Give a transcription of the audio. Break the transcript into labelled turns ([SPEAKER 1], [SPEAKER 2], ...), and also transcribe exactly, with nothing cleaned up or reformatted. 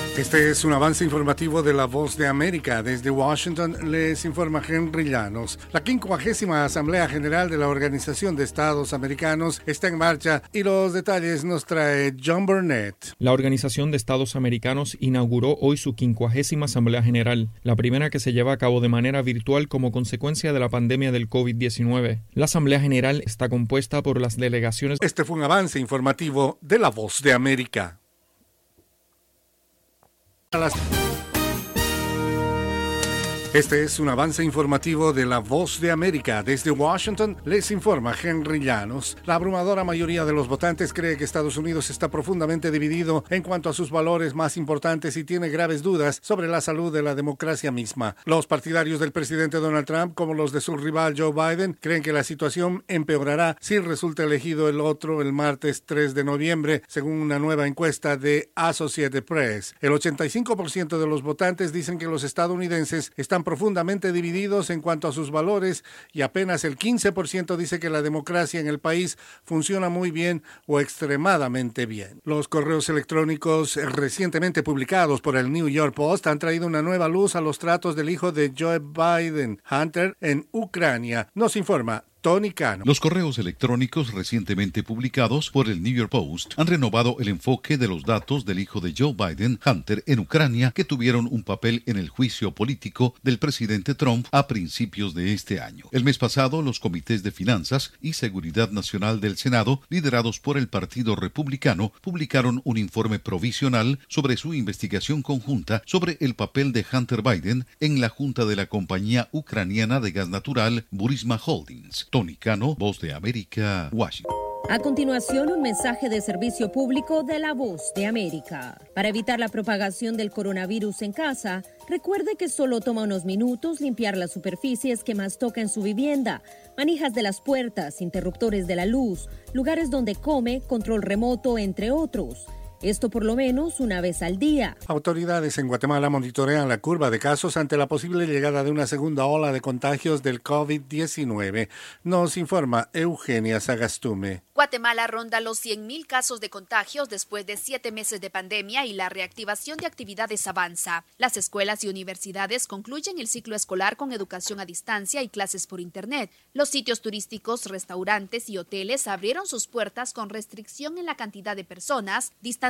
[SPEAKER 1] Este es un avance informativo de La Voz de América. Desde Washington les informa Henry Llanos. La quincuagésima Asamblea General de la Organización de Estados Americanos está en marcha y los detalles nos trae John Burnett.
[SPEAKER 2] La Organización de Estados Americanos inauguró hoy su quincuagésima Asamblea General, la primera que se lleva a cabo de manera virtual como consecuencia de la pandemia del COVID diecinueve. La Asamblea General está compuesta por las delegaciones.
[SPEAKER 1] Este fue un avance informativo de La Voz de América. Este es un avance informativo de La Voz de América. Desde Washington les informa Henry Llanos. La abrumadora mayoría de los votantes cree que Estados Unidos está profundamente dividido en cuanto a sus valores más importantes y tiene graves dudas sobre la salud de la democracia misma. Los partidarios del presidente Donald Trump, como los de su rival Joe Biden, creen que la situación empeorará si resulta elegido el otro el martes tres de noviembre, según una nueva encuesta de Associated Press. El ochenta y cinco por ciento de los votantes dicen que los estadounidenses están profundamente divididos en cuanto a sus valores y apenas el quince por ciento dice que la democracia en el país funciona muy bien o extremadamente bien. Los correos electrónicos recientemente publicados por el New York Post han traído una nueva luz a los tratos del hijo de Joe Biden, Hunter, en Ucrania. Nos informa Tony Cano.
[SPEAKER 3] Los correos electrónicos recientemente publicados por el New York Post han renovado el enfoque de los datos del hijo de Joe Biden, Hunter, en Ucrania, que tuvieron un papel en el juicio político del presidente Trump a principios de este año. El mes pasado, los comités de Finanzas y Seguridad Nacional del Senado, liderados por el Partido Republicano, publicaron un informe provisional sobre su investigación conjunta sobre el papel de Hunter Biden en la junta de la compañía ucraniana de gas natural Burisma Holdings. Tony Cano, Voz de América, Washington.
[SPEAKER 4] A continuación, un mensaje de servicio público de La Voz de América. Para evitar la propagación del coronavirus en casa, recuerde que solo toma unos minutos limpiar las superficies que más toca en su vivienda, manijas de las puertas, interruptores de la luz, lugares donde come, control remoto, entre otros. Esto por lo menos una vez al día.
[SPEAKER 1] Autoridades en Guatemala monitorean la curva de casos ante la posible llegada de una segunda ola de contagios del COVID diecinueve. Nos informa Eugenia Sagastume.
[SPEAKER 5] Guatemala ronda los cien mil casos de contagios después de siete meses de pandemia y la reactivación de actividades avanza. Las escuelas y universidades concluyen el ciclo escolar con educación a distancia y clases por Internet. Los sitios turísticos, restaurantes y hoteles abrieron sus puertas con restricción en la cantidad de personas, distanciamiento